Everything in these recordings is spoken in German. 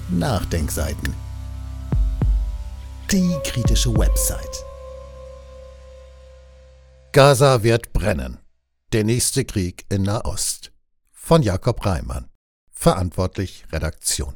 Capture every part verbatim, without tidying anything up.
Nachdenkseiten. Die kritische Website. Gaza wird brennen. Der nächste Krieg in Nahost. Von Jakob Reimann. Verantwortlich Redaktion.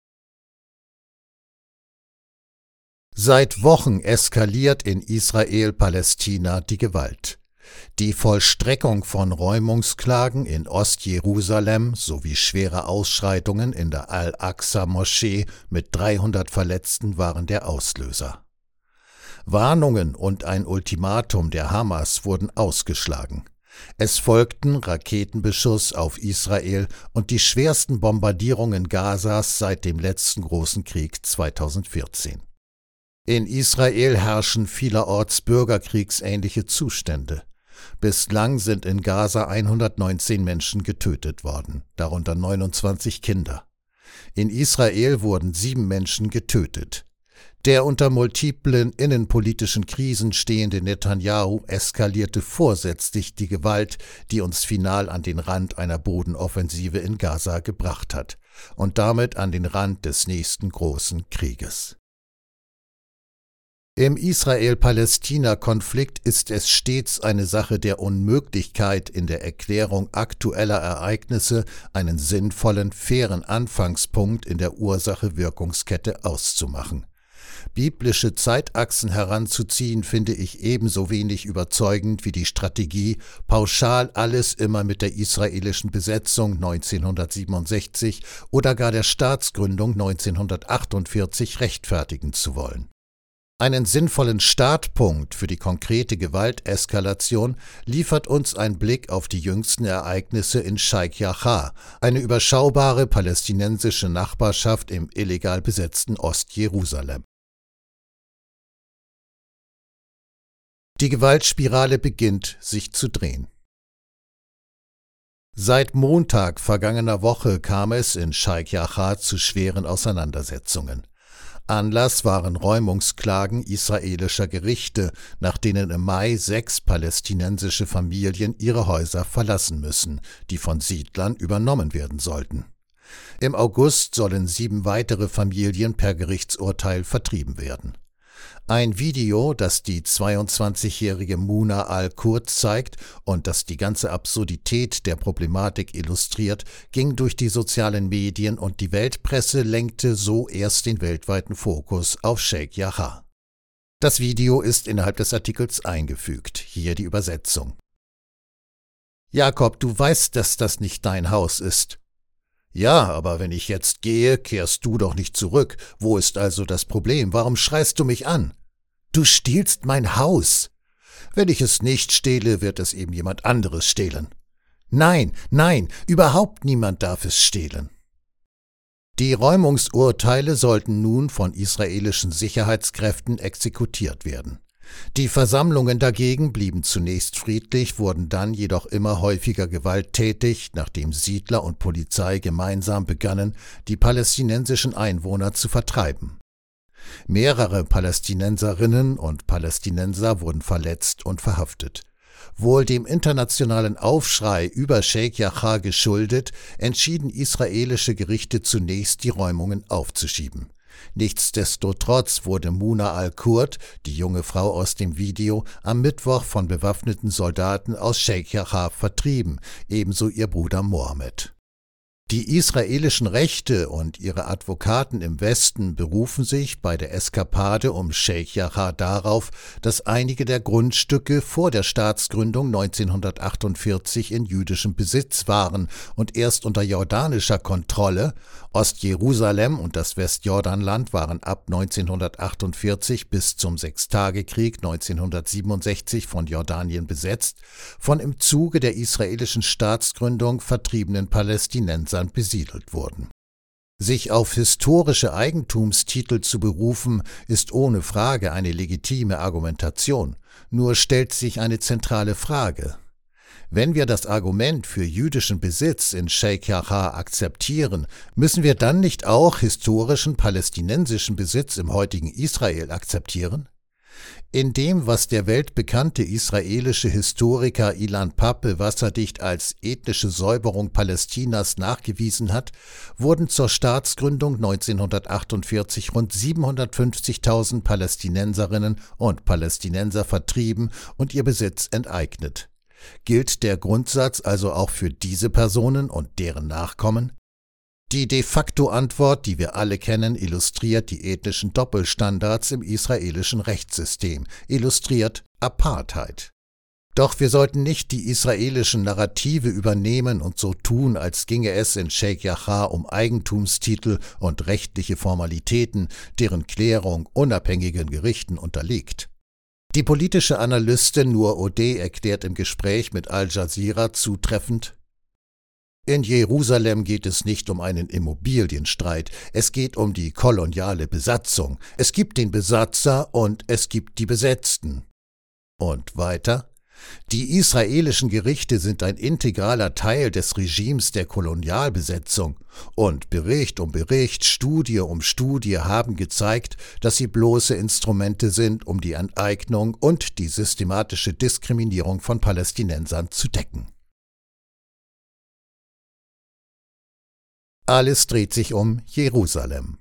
Seit Wochen eskaliert in Israel-Palästina die Gewalt. Die Vollstreckung von Räumungsklagen in Ostjerusalem sowie schwere Ausschreitungen in der Al-Aqsa-Moschee mit dreihundert Verletzten waren der Auslöser. Warnungen und ein Ultimatum der Hamas wurden ausgeschlagen. Es folgten Raketenbeschuss auf Israel und die schwersten Bombardierungen Gazas seit dem letzten großen Krieg zweitausendvierzehn. In Israel herrschen vielerorts bürgerkriegsähnliche Zustände. Bislang sind in Gaza hundertneunzehn Menschen getötet worden, darunter neunundzwanzig Kinder. In Israel wurden sieben Menschen getötet. Der unter multiplen innenpolitischen Krisen stehende Netanyahu eskalierte vorsätzlich die Gewalt, die uns final an den Rand einer Bodenoffensive in Gaza gebracht hat und damit an den Rand des nächsten großen Krieges. Im Israel-Palästina-Konflikt ist es stets eine Sache der Unmöglichkeit, in der Erklärung aktueller Ereignisse einen sinnvollen, fairen Anfangspunkt in der Ursache-Wirkungskette auszumachen. Biblische Zeitachsen heranzuziehen, finde ich ebenso wenig überzeugend wie die Strategie, pauschal alles immer mit der israelischen Besetzung neunzehnhundertsiebenundsechzig oder gar der Staatsgründung neunzehnhundertachtundvierzig rechtfertigen zu wollen. Einen sinnvollen Startpunkt für die konkrete Gewalteskalation liefert uns ein Blick auf die jüngsten Ereignisse in Sheikh Jarrah, eine überschaubare palästinensische Nachbarschaft im illegal besetzten Ostjerusalem. Die Gewaltspirale beginnt, sich zu drehen. Seit Montag vergangener Woche kam es in Sheikh Jarrah zu schweren Auseinandersetzungen. Anlass waren Räumungsklagen israelischer Gerichte, nach denen im Mai sechs palästinensische Familien ihre Häuser verlassen müssen, die von Siedlern übernommen werden sollten. Im August sollen sieben weitere Familien per Gerichtsurteil vertrieben werden. Ein Video, das die zweiundzwanzigjährige Muna al-Kurd zeigt und das die ganze Absurdität der Problematik illustriert, ging durch die sozialen Medien und die Weltpresse lenkte so erst den weltweiten Fokus auf Sheikh Jarrah. Das Video ist innerhalb des Artikels eingefügt, hier die Übersetzung. Jakob, du weißt, dass das nicht dein Haus ist. Ja, aber wenn ich jetzt gehe, kehrst du doch nicht zurück. Wo ist also das Problem? Warum schreist du mich an? Du stiehlst mein Haus. Wenn ich es nicht stehle, wird es eben jemand anderes stehlen. Nein, nein, überhaupt niemand darf es stehlen. Die Räumungsurteile sollten nun von israelischen Sicherheitskräften exekutiert werden. Die Versammlungen dagegen blieben zunächst friedlich, wurden dann jedoch immer häufiger gewalttätig, nachdem Siedler und Polizei gemeinsam begannen, die palästinensischen Einwohner zu vertreiben. Mehrere Palästinenserinnen und Palästinenser wurden verletzt und verhaftet. Wohl dem internationalen Aufschrei über Sheikh Jarrah geschuldet, entschieden israelische Gerichte zunächst, die Räumungen aufzuschieben. Nichtsdestotrotz wurde Muna al-Kurd, die junge Frau aus dem Video, am Mittwoch von bewaffneten Soldaten aus Sheikh Jarrah vertrieben, ebenso ihr Bruder Mohammed. Die israelischen Rechte und ihre Advokaten im Westen berufen sich bei der Eskapade um Sheikh Jarrah darauf, dass einige der Grundstücke vor der Staatsgründung neunzehnhundertachtundvierzig in jüdischem Besitz waren und erst unter jordanischer Kontrolle. Ostjerusalem und das Westjordanland waren ab neunzehnhundertachtundvierzig bis zum Sechstagekrieg neunzehnhundertsiebenundsechzig von Jordanien besetzt, von im Zuge der israelischen Staatsgründung vertriebenen Palästinensern besiedelt wurden. Sich auf historische Eigentumstitel zu berufen, ist ohne Frage eine legitime Argumentation, nur stellt sich eine zentrale Frage. Wenn wir das Argument für jüdischen Besitz in Sheikh Jarrah akzeptieren, müssen wir dann nicht auch historischen palästinensischen Besitz im heutigen Israel akzeptieren? In dem, was der weltbekannte israelische Historiker Ilan Pappe wasserdicht als ethnische Säuberung Palästinas nachgewiesen hat, wurden zur Staatsgründung neunzehnhundertachtundvierzig rund siebenhundertfünfzigtausend Palästinenserinnen und Palästinenser vertrieben und ihr Besitz enteignet. Gilt der Grundsatz also auch für diese Personen und deren Nachkommen? Die De-facto-Antwort, die wir alle kennen, illustriert die ethnischen Doppelstandards im israelischen Rechtssystem, illustriert Apartheid. Doch wir sollten nicht die israelischen Narrative übernehmen und so tun, als ginge es in Sheikh Jarrah um Eigentumstitel und rechtliche Formalitäten, deren Klärung unabhängigen Gerichten unterliegt. Die politische Analystin Noor Odeh erklärt im Gespräch mit Al Jazeera zutreffend: In Jerusalem geht es nicht um einen Immobilienstreit, es geht um die koloniale Besatzung. Es gibt den Besatzer und es gibt die Besetzten. Und weiter: Die israelischen Gerichte sind ein integraler Teil des Regimes der Kolonialbesetzung und Bericht um Bericht, Studie um Studie haben gezeigt, dass sie bloße Instrumente sind, um die Enteignung und die systematische Diskriminierung von Palästinensern zu decken. Alles dreht sich um Jerusalem.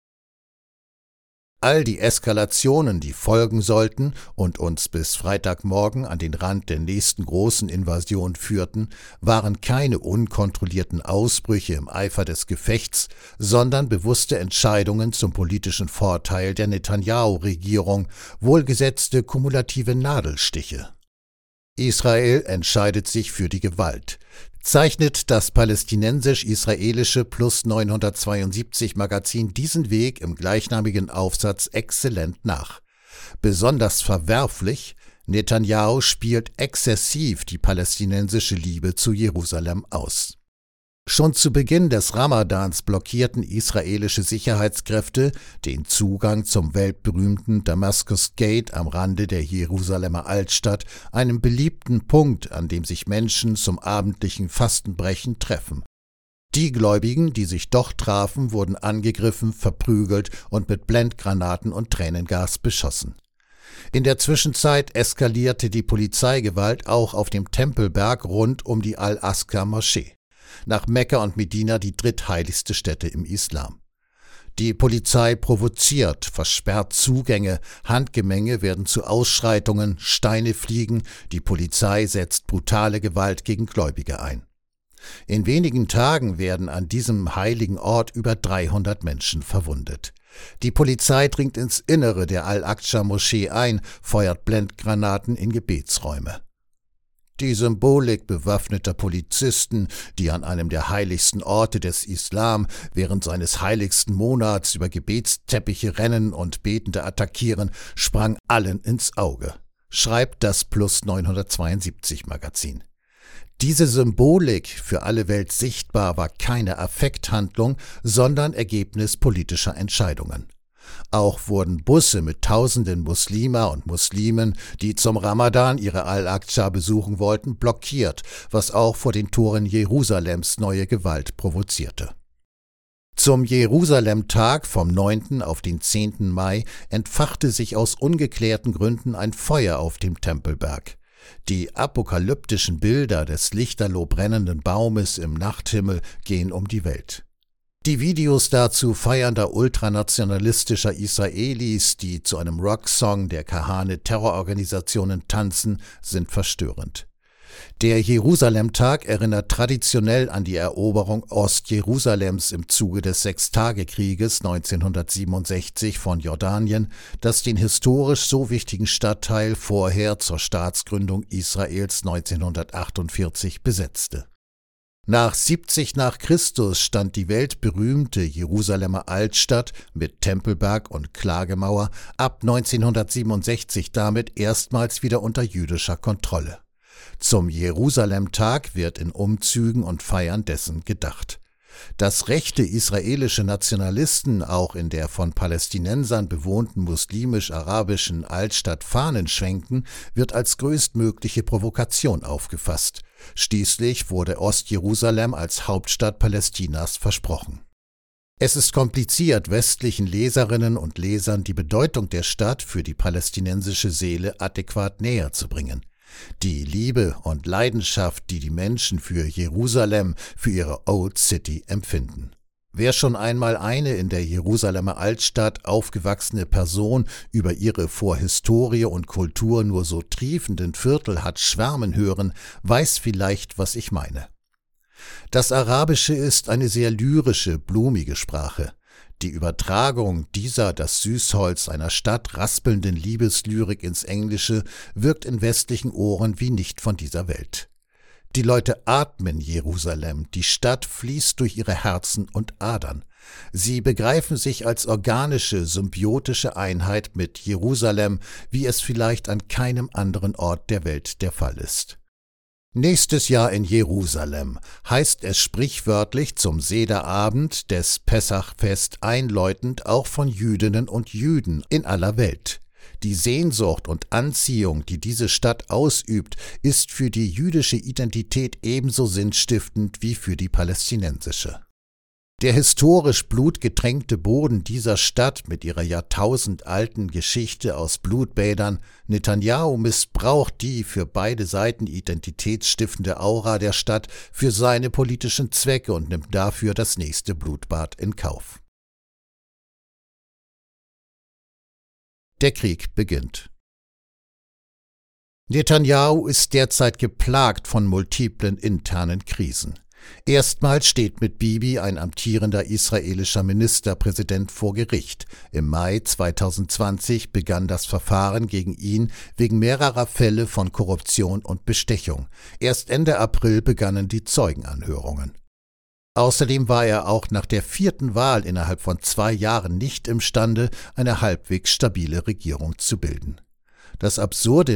All die Eskalationen, die folgen sollten und uns bis Freitagmorgen an den Rand der nächsten großen Invasion führten, waren keine unkontrollierten Ausbrüche im Eifer des Gefechts, sondern bewusste Entscheidungen zum politischen Vorteil der Netanjahu-Regierung, wohlgesetzte kumulative Nadelstiche. Israel entscheidet sich für die Gewalt, zeichnet das palästinensisch-israelische Plus neunhundertzweiundsiebzig Magazin diesen Weg im gleichnamigen Aufsatz exzellent nach. Besonders verwerflich: Netanjahu spielt exzessiv die palästinensische Liebe zu Jerusalem aus. Schon zu Beginn des Ramadans blockierten israelische Sicherheitskräfte den Zugang zum weltberühmten Damascus Gate am Rande der Jerusalemer Altstadt, einem beliebten Punkt, an dem sich Menschen zum abendlichen Fastenbrechen treffen. Die Gläubigen, die sich dort trafen, wurden angegriffen, verprügelt und mit Blendgranaten und Tränengas beschossen. In der Zwischenzeit eskalierte die Polizeigewalt auch auf dem Tempelberg rund um die Al-Aqsa-Moschee. Nach Mekka und Medina die drittheiligste Stätte im Islam. Die Polizei provoziert, versperrt Zugänge, Handgemenge werden zu Ausschreitungen, Steine fliegen, die Polizei setzt brutale Gewalt gegen Gläubige ein. In wenigen Tagen werden an diesem heiligen Ort über dreihundert Menschen verwundet. Die Polizei dringt ins Innere der Al-Aqsa-Moschee ein, feuert Blendgranaten in Gebetsräume. Die Symbolik bewaffneter Polizisten, die an einem der heiligsten Orte des Islam während seines heiligsten Monats über Gebetsteppiche rennen und Betende attackieren, sprang allen ins Auge, schreibt das Plus neunhundertzweiundsiebzig Magazin. Diese Symbolik, für alle Welt sichtbar, war keine Affekthandlung, sondern Ergebnis politischer Entscheidungen. Auch wurden Busse mit tausenden Muslimer und Muslimen, die zum Ramadan ihre Al-Aqsa besuchen wollten, blockiert, was auch vor den Toren Jerusalems neue Gewalt provozierte. Zum Jerusalem-Tag vom neunten auf den zehnten Mai entfachte sich aus ungeklärten Gründen ein Feuer auf dem Tempelberg. Die apokalyptischen Bilder des lichterloh brennenden Baumes im Nachthimmel gehen um die Welt. Die Videos dazu feiernder ultranationalistischer Israelis, die zu einem Rocksong der Kahane-Terrororganisationen tanzen, sind verstörend. Der Jerusalem-Tag erinnert traditionell an die Eroberung Ostjerusalems im Zuge des Sechstagekrieges neunzehnhundertsiebenundsechzig von Jordanien, das den historisch so wichtigen Stadtteil vorher zur Staatsgründung Israels neunzehnhundertachtundvierzig besetzte. Nach siebzig nach Christus stand die weltberühmte Jerusalemer Altstadt mit Tempelberg und Klagemauer ab neunzehnhundertsiebenundsechzig damit erstmals wieder unter jüdischer Kontrolle. Zum Jerusalem-Tag wird in Umzügen und Feiern dessen gedacht. Dass rechte israelische Nationalisten auch in der von Palästinensern bewohnten muslimisch-arabischen Altstadt Fahnen schwenken, wird als größtmögliche Provokation aufgefasst. Schließlich wurde Ostjerusalem als Hauptstadt Palästinas versprochen. Es ist kompliziert, westlichen Leserinnen und Lesern die Bedeutung der Stadt für die palästinensische Seele adäquat näher zu bringen. Die Liebe und Leidenschaft, die die Menschen für Jerusalem, für ihre Old City empfinden. Wer schon einmal eine in der Jerusalemer Altstadt aufgewachsene Person über ihre vor Historie und Kultur nur so triefenden Viertel hat schwärmen hören, weiß vielleicht, was ich meine. Das Arabische ist eine sehr lyrische, blumige Sprache. Die Übertragung dieser das Süßholz einer Stadt raspelnden Liebeslyrik ins Englische wirkt in westlichen Ohren wie nicht von dieser Welt. Die Leute atmen Jerusalem, die Stadt fließt durch ihre Herzen und Adern. Sie begreifen sich als organische, symbiotische Einheit mit Jerusalem, wie es vielleicht an keinem anderen Ort der Welt der Fall ist. Nächstes Jahr in Jerusalem heißt es sprichwörtlich zum Sederabend des Pessachfest einläutend auch von Jüdinnen und Juden in aller Welt. Die Sehnsucht und Anziehung, die diese Stadt ausübt, ist für die jüdische Identität ebenso sinnstiftend wie für die palästinensische. Der historisch blutgetränkte Boden dieser Stadt mit ihrer jahrtausendalten Geschichte aus Blutbädern, Netanjahu missbraucht die für beide Seiten identitätsstiftende Aura der Stadt für seine politischen Zwecke und nimmt dafür das nächste Blutbad in Kauf. Der Krieg beginnt. Netanjahu ist derzeit geplagt von multiplen internen Krisen. Erstmals steht mit Bibi ein amtierender israelischer Ministerpräsident vor Gericht. Im Mai zweitausendzwanzig begann das Verfahren gegen ihn wegen mehrerer Fälle von Korruption und Bestechung. Erst Ende April begannen die Zeugenanhörungen. Außerdem war er auch nach der vierten Wahl innerhalb von zwei Jahren nicht imstande, eine halbwegs stabile Regierung zu bilden. Das absurde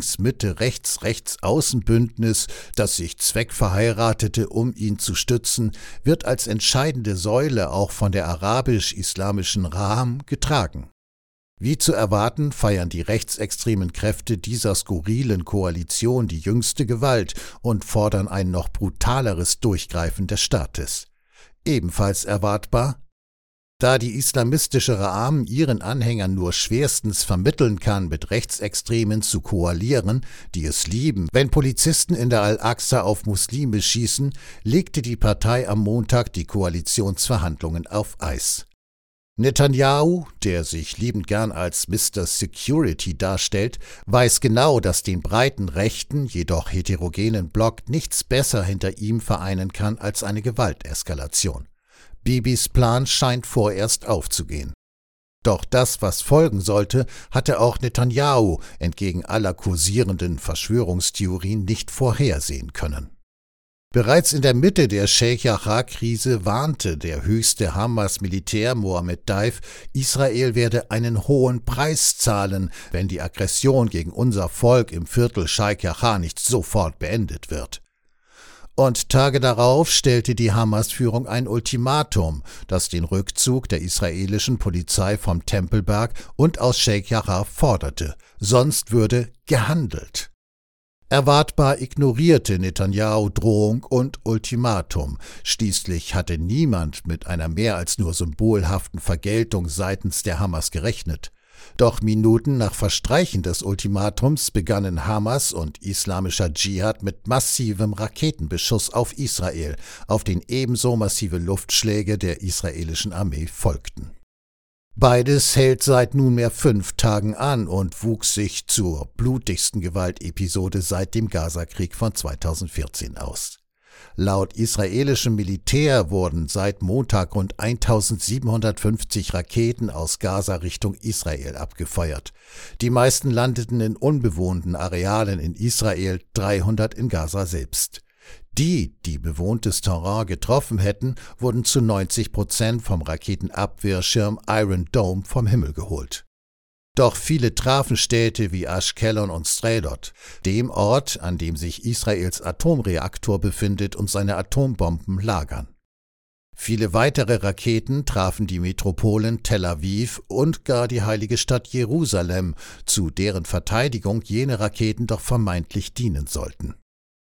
Links-Mitte-Rechts-Rechts-Außen-Bündnis, das sich zweckverheiratete, um ihn zu stützen, wird als entscheidende Säule auch von der arabisch-islamischen Raham getragen. Wie zu erwarten, feiern die rechtsextremen Kräfte dieser skurrilen Koalition die jüngste Gewalt und fordern ein noch brutaleres Durchgreifen des Staates. Ebenfalls erwartbar: Da die islamistische Raham ihren Anhängern nur schwerstens vermitteln kann, mit Rechtsextremen zu koalieren, die es lieben, wenn Polizisten in der Al-Aqsa auf Muslime schießen, legte die Partei am Montag die Koalitionsverhandlungen auf Eis. Netanjahu, der sich liebend gern als Mister Security darstellt, weiß genau, dass den breiten rechten, jedoch heterogenen Block nichts besser hinter ihm vereinen kann als eine Gewalteskalation. Bibis Plan scheint vorerst aufzugehen. Doch das, was folgen sollte, hatte auch Netanjahu entgegen aller kursierenden Verschwörungstheorien nicht vorhersehen können. Bereits in der Mitte der Sheikh-Jarrah-Krise warnte der höchste Hamas-Militär Mohammed Deif, Israel werde einen hohen Preis zahlen, wenn die Aggression gegen unser Volk im Viertel Sheikh-Jarrah nicht sofort beendet wird. Und Tage darauf stellte die Hamas-Führung ein Ultimatum, das den Rückzug der israelischen Polizei vom Tempelberg und aus Sheikh-Jarrah forderte, sonst würde gehandelt. Erwartbar ignorierte Netanjahu Drohung und Ultimatum. Schließlich hatte niemand mit einer mehr als nur symbolhaften Vergeltung seitens der Hamas gerechnet. Doch Minuten nach Verstreichen des Ultimatums begannen Hamas und islamischer Dschihad mit massivem Raketenbeschuss auf Israel, auf den ebenso massive Luftschläge der israelischen Armee folgten. Beides hält seit nunmehr fünf Tagen an und wuchs sich zur blutigsten Gewaltepisode seit dem Gazakrieg von zweitausendvierzehn aus. Laut israelischem Militär wurden seit Montag rund eintausendsiebenhundertfünfzig Raketen aus Gaza Richtung Israel abgefeuert. Die meisten landeten in unbewohnten Arealen in Israel, dreihundert in Gaza selbst. Die, die bewohntes Terrain getroffen hätten, wurden zu neunzig Prozent vom Raketenabwehrschirm Iron Dome vom Himmel geholt. Doch viele trafen Städte wie Ashkelon und Sderot, dem Ort, an dem sich Israels Atomreaktor befindet und seine Atombomben lagern. Viele weitere Raketen trafen die Metropolen Tel Aviv und gar die heilige Stadt Jerusalem, zu deren Verteidigung jene Raketen doch vermeintlich dienen sollten.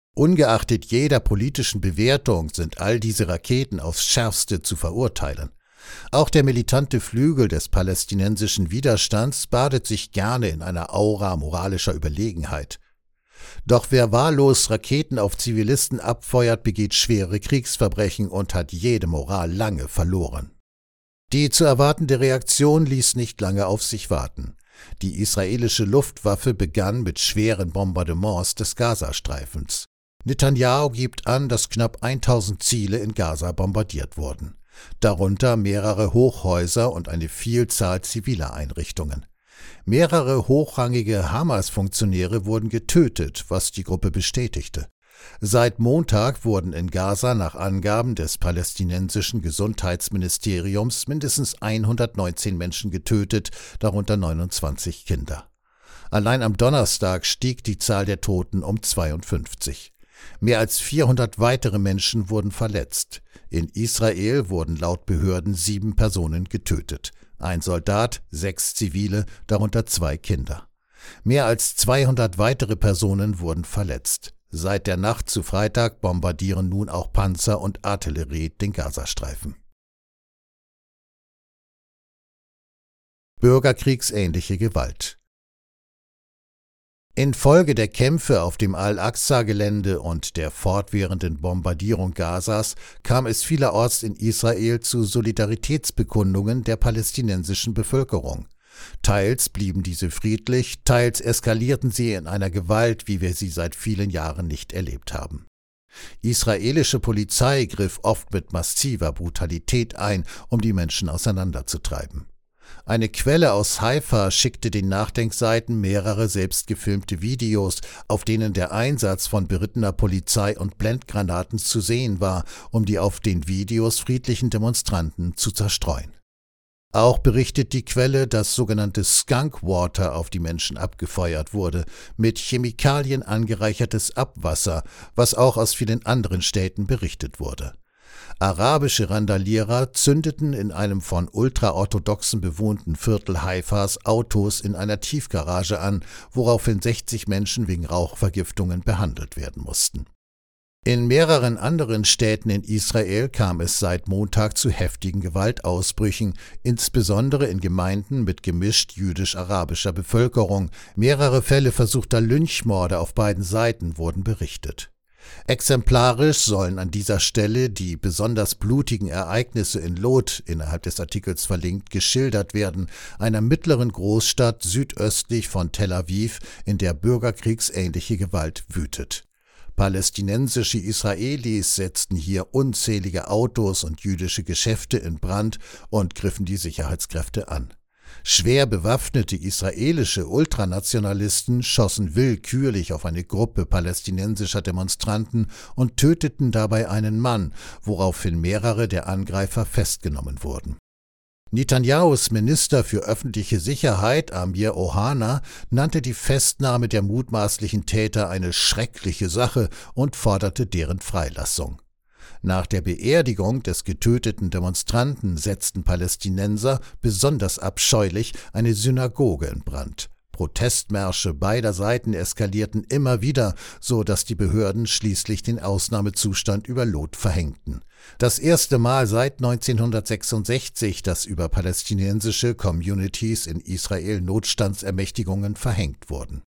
Ungeachtet jeder politischen Bewertung sind all diese Raketen aufs Schärfste zu verurteilen. Auch der militante Flügel des palästinensischen Widerstands badet sich gerne in einer Aura moralischer Überlegenheit. Doch wer wahllos Raketen auf Zivilisten abfeuert, begeht schwere Kriegsverbrechen und hat jede Moral lange verloren. Die zu erwartende Reaktion ließ nicht lange auf sich warten. Die israelische Luftwaffe begann mit schweren Bombardements des Gazastreifens. Netanyahu gibt an, dass knapp tausend Ziele in Gaza bombardiert wurden, darunter mehrere Hochhäuser und eine Vielzahl ziviler Einrichtungen. Mehrere hochrangige Hamas-Funktionäre wurden getötet, was die Gruppe bestätigte. Seit Montag wurden in Gaza nach Angaben des palästinensischen Gesundheitsministeriums mindestens hundertneunzehn Menschen getötet, darunter neunundzwanzig Kinder. Allein am Donnerstag stieg die Zahl der Toten um zweiundfünfzig. Mehr als vierhundert weitere Menschen wurden verletzt. In Israel wurden laut Behörden sieben Personen getötet. Ein Soldat, sechs Zivile, darunter zwei Kinder. Mehr als zweihundert weitere Personen wurden verletzt. Seit der Nacht zu Freitag bombardieren nun auch Panzer und Artillerie den Gazastreifen. Bürgerkriegsähnliche Gewalt. Infolge der Kämpfe auf dem Al-Aqsa-Gelände und der fortwährenden Bombardierung Gazas kam es vielerorts in Israel zu Solidaritätsbekundungen der palästinensischen Bevölkerung. Teils blieben diese friedlich, teils eskalierten sie in einer Gewalt, wie wir sie seit vielen Jahren nicht erlebt haben. Israelische Polizei griff oft mit massiver Brutalität ein, um die Menschen auseinanderzutreiben. Eine Quelle aus Haifa schickte den Nachdenkseiten mehrere selbstgefilmte Videos, auf denen der Einsatz von berittener Polizei und Blendgranaten zu sehen war, um die auf den Videos friedlichen Demonstranten zu zerstreuen. Auch berichtet die Quelle, dass sogenannte Skunk Water auf die Menschen abgefeuert wurde, mit Chemikalien angereichertes Abwasser, was auch aus vielen anderen Städten berichtet wurde. Arabische Randalierer zündeten in einem von Ultraorthodoxen bewohnten Viertel Haifas Autos in einer Tiefgarage an, woraufhin sechzig Menschen wegen Rauchvergiftungen behandelt werden mussten. In mehreren anderen Städten in Israel kam es seit Montag zu heftigen Gewaltausbrüchen, insbesondere in Gemeinden mit gemischt jüdisch-arabischer Bevölkerung. Mehrere Fälle versuchter Lynchmorde auf beiden Seiten wurden berichtet. Exemplarisch sollen an dieser Stelle die besonders blutigen Ereignisse in Lod, innerhalb des Artikels verlinkt, geschildert werden, einer mittleren Großstadt südöstlich von Tel Aviv, in der bürgerkriegsähnliche Gewalt wütet. Palästinensische Israelis setzten hier unzählige Autos und jüdische Geschäfte in Brand und griffen die Sicherheitskräfte an. Schwer bewaffnete israelische Ultranationalisten schossen willkürlich auf eine Gruppe palästinensischer Demonstranten und töteten dabei einen Mann, woraufhin mehrere der Angreifer festgenommen wurden. Netanyahus Minister für öffentliche Sicherheit, Amir Ohana, nannte die Festnahme der mutmaßlichen Täter eine schreckliche Sache und forderte deren Freilassung. Nach der Beerdigung des getöteten Demonstranten setzten Palästinenser, besonders abscheulich, eine Synagoge in Brand. Protestmärsche beider Seiten eskalierten immer wieder, so dass die Behörden schließlich den Ausnahmezustand über Lod verhängten. Das erste Mal seit neunzehnhundertsechsundsechzig, dass über palästinensische Communities in Israel Notstandsermächtigungen verhängt wurden.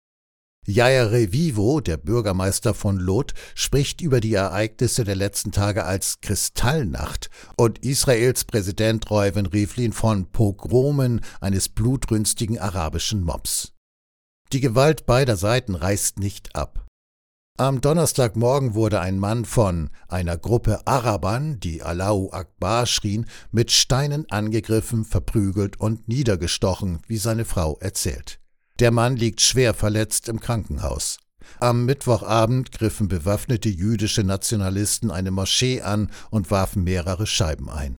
Yair Revivo, der Bürgermeister von Lod, spricht über die Ereignisse der letzten Tage als Kristallnacht und Israels Präsident Reuven Rivlin von Pogromen eines blutrünstigen arabischen Mobs. Die Gewalt beider Seiten reißt nicht ab. Am Donnerstagmorgen wurde ein Mann von einer Gruppe Arabern, die Allahu Akbar schrien, mit Steinen angegriffen, verprügelt und niedergestochen, wie seine Frau erzählt. Der Mann liegt schwer verletzt im Krankenhaus. Am Mittwochabend griffen bewaffnete jüdische Nationalisten eine Moschee an und warfen mehrere Scheiben ein.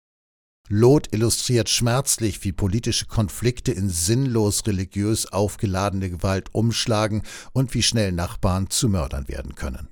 Lod illustriert schmerzlich, wie politische Konflikte in sinnlos religiös aufgeladene Gewalt umschlagen und wie schnell Nachbarn zu Mördern werden können.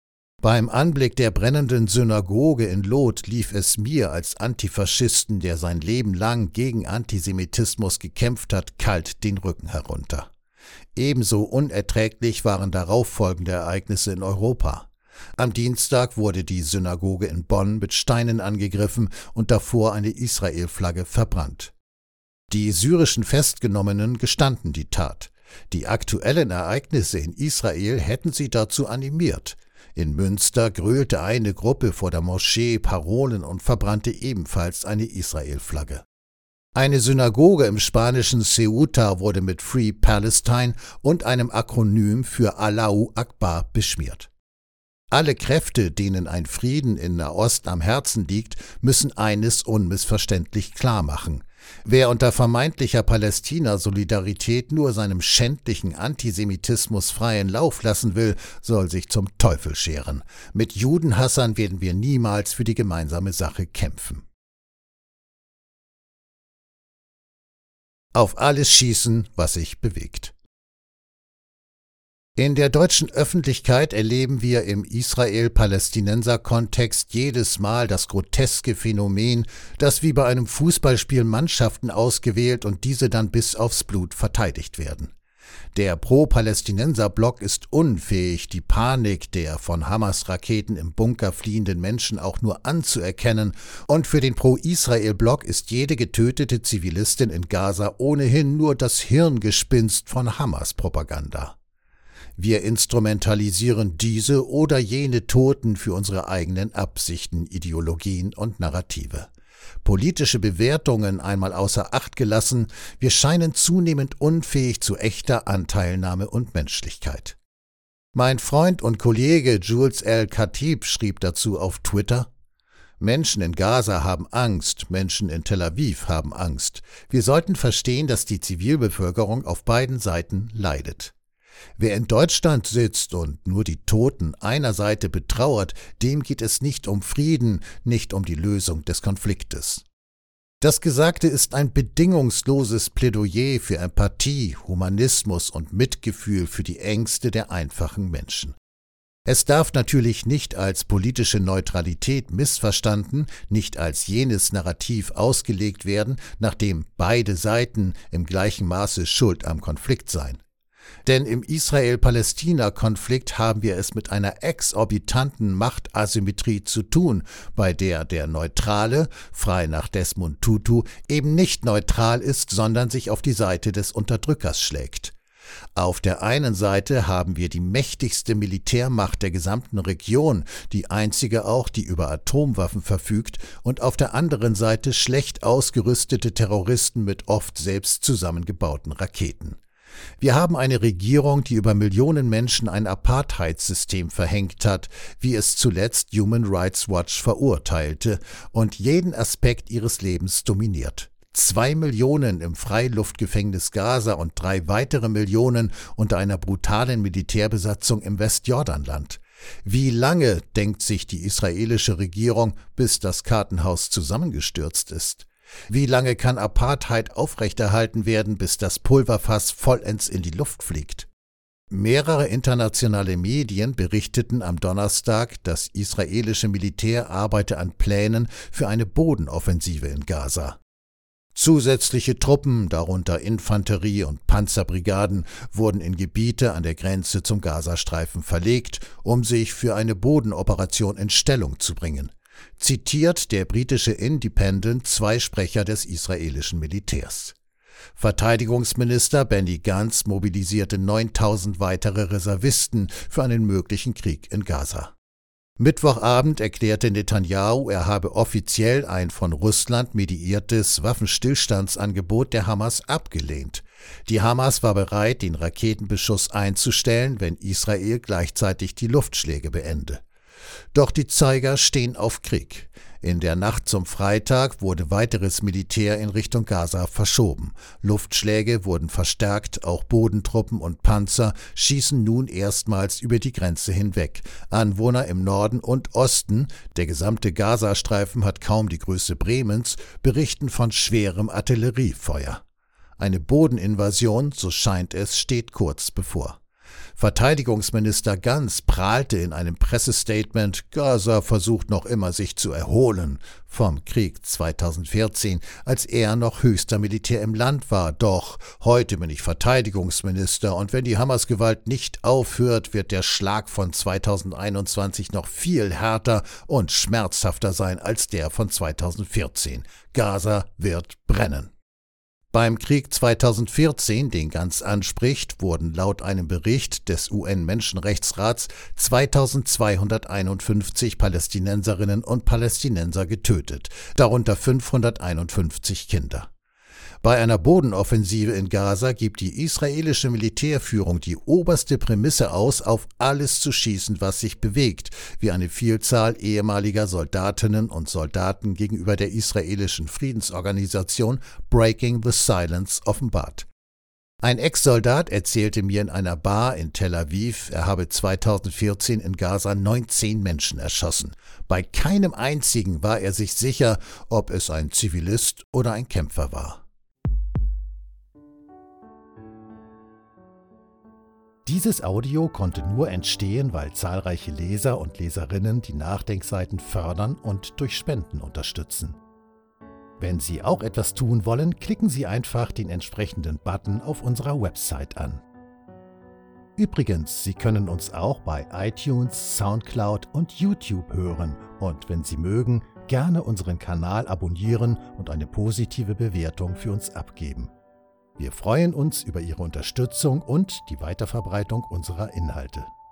Beim Anblick der brennenden Synagoge in Lod lief es mir als Antifaschisten, der sein Leben lang gegen Antisemitismus gekämpft hat, kalt den Rücken herunter. Ebenso unerträglich waren darauffolgende Ereignisse in Europa. Am Dienstag wurde die Synagoge in Bonn mit Steinen angegriffen und davor eine Israel-Flagge verbrannt. Die syrischen Festgenommenen gestanden die Tat. Die aktuellen Ereignisse in Israel hätten sie dazu animiert. In Münster grölte eine Gruppe vor der Moschee Parolen und verbrannte ebenfalls eine Israel-Flagge. Eine Synagoge im spanischen Ceuta wurde mit Free Palestine und einem Akronym für Allahu Akbar beschmiert. Alle Kräfte, denen ein Frieden in Nahost am Herzen liegt, müssen eines unmissverständlich klar machen: Wer unter vermeintlicher Palästina-Solidarität nur seinem schändlichen Antisemitismus freien Lauf lassen will, soll sich zum Teufel scheren. Mit Judenhassern werden wir niemals für die gemeinsame Sache kämpfen. Auf alles schießen, was sich bewegt. In der deutschen Öffentlichkeit erleben wir im Israel-Palästinenser-Kontext jedes Mal das groteske Phänomen, dass wie bei einem Fußballspiel Mannschaften ausgewählt und diese dann bis aufs Blut verteidigt werden. Der Pro-Palästinenser-Block ist unfähig, die Panik der von Hamas-Raketen im Bunker fliehenden Menschen auch nur anzuerkennen, und für den Pro-Israel-Block ist jede getötete Zivilistin in Gaza ohnehin nur das Hirngespinst von Hamas-Propaganda. Wir instrumentalisieren diese oder jene Toten für unsere eigenen Absichten, Ideologien und Narrative. Politische Bewertungen einmal außer Acht gelassen, wir scheinen zunehmend unfähig zu echter Anteilnahme und Menschlichkeit. Mein Freund und Kollege Jules El-Khatib schrieb dazu auf Twitter: Menschen in Gaza haben Angst, Menschen in Tel Aviv haben Angst. Wir sollten verstehen, dass die Zivilbevölkerung auf beiden Seiten leidet. Wer in Deutschland sitzt und nur die Toten einer Seite betrauert, dem geht es nicht um Frieden, nicht um die Lösung des Konfliktes. Das Gesagte ist ein bedingungsloses Plädoyer für Empathie, Humanismus und Mitgefühl für die Ängste der einfachen Menschen. Es darf natürlich nicht als politische Neutralität missverstanden, nicht als jenes Narrativ ausgelegt werden, nach dem beide Seiten im gleichen Maße schuld am Konflikt seien. Denn im Israel-Palästina-Konflikt haben wir es mit einer exorbitanten Machtasymmetrie zu tun, bei der der Neutrale, frei nach Desmond Tutu, eben nicht neutral ist, sondern sich auf die Seite des Unterdrückers schlägt. Auf der einen Seite haben wir die mächtigste Militärmacht der gesamten Region, die einzige auch, die über Atomwaffen verfügt, und auf der anderen Seite schlecht ausgerüstete Terroristen mit oft selbst zusammengebauten Raketen. Wir haben eine Regierung, die über Millionen Menschen ein Apartheidssystem verhängt hat, wie es zuletzt Human Rights Watch verurteilte, und jeden Aspekt ihres Lebens dominiert. Zwei Millionen im Freiluftgefängnis Gaza und drei weitere Millionen unter einer brutalen Militärbesatzung im Westjordanland. Wie lange denkt sich die israelische Regierung, bis das Kartenhaus zusammengestürzt ist? Wie lange kann Apartheid aufrechterhalten werden, bis das Pulverfass vollends in die Luft fliegt? Mehrere internationale Medien berichteten am Donnerstag, das israelische Militär arbeite an Plänen für eine Bodenoffensive in Gaza. Zusätzliche Truppen, darunter Infanterie- und Panzerbrigaden, wurden in Gebiete an der Grenze zum Gazastreifen verlegt, um sich für eine Bodenoperation in Stellung zu bringen. Zitiert der britische Independent zwei Sprecher des israelischen Militärs. Verteidigungsminister Benny Gantz mobilisierte neuntausend weitere Reservisten für einen möglichen Krieg in Gaza. Mittwochabend erklärte Netanyahu, er habe offiziell ein von Russland mediiertes Waffenstillstandsangebot der Hamas abgelehnt. Die Hamas war bereit, den Raketenbeschuss einzustellen, wenn Israel gleichzeitig die Luftschläge beende. Doch die Zeiger stehen auf Krieg. In der Nacht zum Freitag wurde weiteres Militär in Richtung Gaza verschoben. Luftschläge wurden verstärkt, auch Bodentruppen und Panzer schießen nun erstmals über die Grenze hinweg. Anwohner im Norden und Osten, der gesamte Gazastreifen hat kaum die Größe Bremens, berichten von schwerem Artilleriefeuer. Eine Bodeninvasion, so scheint es, steht kurz bevor. Verteidigungsminister Gantz prahlte in einem Pressestatement, Gaza versucht noch immer sich zu erholen vom Krieg zweitausendvierzehn, als er noch höchster Militär im Land war. Doch heute bin ich Verteidigungsminister und wenn die Hamas-Gewalt nicht aufhört, wird der Schlag von zweitausendeinundzwanzig noch viel härter und schmerzhafter sein als der von zweitausendvierzehn. Gaza wird brennen. Beim Krieg zweitausendvierzehn, den Gantz anspricht, wurden laut einem Bericht des U N-Menschenrechtsrats zweitausendzweihunderteinundfünfzig Palästinenserinnen und Palästinenser getötet, darunter fünfhunderteinundfünfzig Kinder. Bei einer Bodenoffensive in Gaza gibt die israelische Militärführung die oberste Prämisse aus, auf alles zu schießen, was sich bewegt, wie eine Vielzahl ehemaliger Soldatinnen und Soldaten gegenüber der israelischen Friedensorganisation Breaking the Silence offenbart. Ein Ex-Soldat erzählte mir in einer Bar in Tel Aviv, er habe zweitausendvierzehn in Gaza neunzehn Menschen erschossen. Bei keinem einzigen war er sich sicher, ob es ein Zivilist oder ein Kämpfer war. Dieses Audio konnte nur entstehen, weil zahlreiche Leser und Leserinnen die Nachdenkseiten fördern und durch Spenden unterstützen. Wenn Sie auch etwas tun wollen, klicken Sie einfach den entsprechenden Button auf unserer Website an. Übrigens, Sie können uns auch bei iTunes, Soundcloud und YouTube hören und wenn Sie mögen, gerne unseren Kanal abonnieren und eine positive Bewertung für uns abgeben. Wir freuen uns über Ihre Unterstützung und die Weiterverbreitung unserer Inhalte.